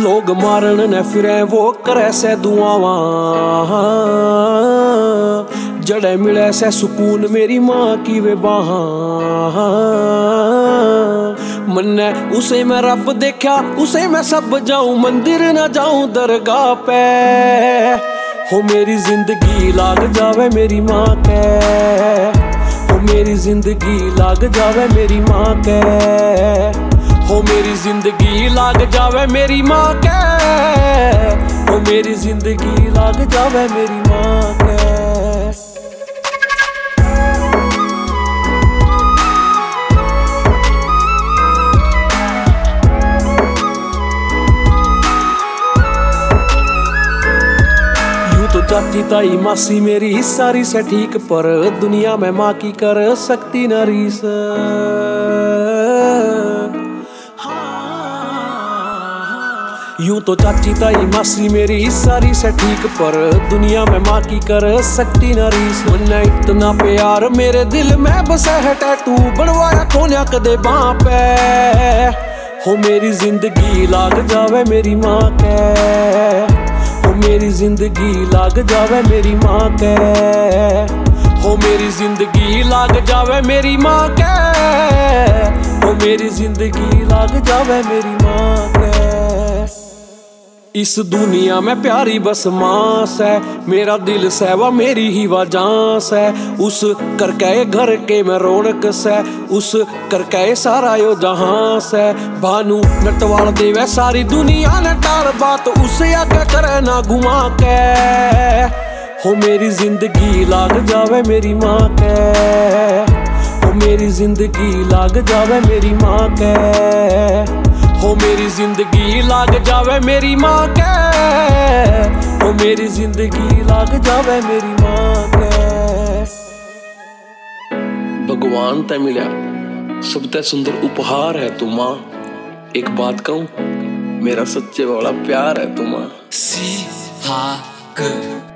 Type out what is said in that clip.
लोग मारन ने फिरे वो करे से दुआवां, जड़े मिले से सुकून मेरी माँ की वे बाहां। मन्ने उसे मैं रब देखा, उसे मैं सब जाऊं, मंदिर ना जाऊं दरगाह पे। हो मेरी जिंदगी लाग जावे मेरी माँ के, हो मेरी जिंदगी लाग जावे मेरी माँ के, हो मेरी जिंदगी लाग जावे मेरी माँ के, हो मेरी जिंदगी लाग जावे मेरी माँ के। तो चाची ताई मासी मेरी सारी से ठीक, पर दुनिया में माँ की कर सकती न रीस। यूं तो चाची ताई मासी मेरी सारी से ठीक, पर दुनिया में माँ की कर सकती न रीस। मन्ने इतना प्यार मेरे दिल में बसा है, टैटू बनवाया कोन्या कदे बाँ पे। हो मेरी जिंदगी लाग जावे मेरी माँ के, हो मेरी जिंदगी लाग जावे मेरी माँ के, हो मेरी जिंदगी लाग जावे मेरी माँ के, हो मेरी जिंदगी लाग जावे मेरी माँ के। इस दुनिया में प्यारी बस माँ से, मेरा दिल से वा मेरी ही वजह से। उस करके घर के मैं रौनक से, उस करके सारा यो जहां से। भानु नटवाल देवे सारी दुनिया ने टार बात, उसे आगे करे ना घुमा के। हो मेरी जिंदगी लाग जावे मेरी माँ के, हो मेरी जिंदगी लाग जावे मेरी माँ के, हो मेरी जिंदगी लाग जावे मेरी माँ के, हो मेरी जिंदगी लाग जावे मेरी माँ के। भगवान ते मिला सबते सुंदर उपहार है तू माँ। एक बात कहूं, मेरा सच्चे वाला प्यार है तू माँ। सी हा ग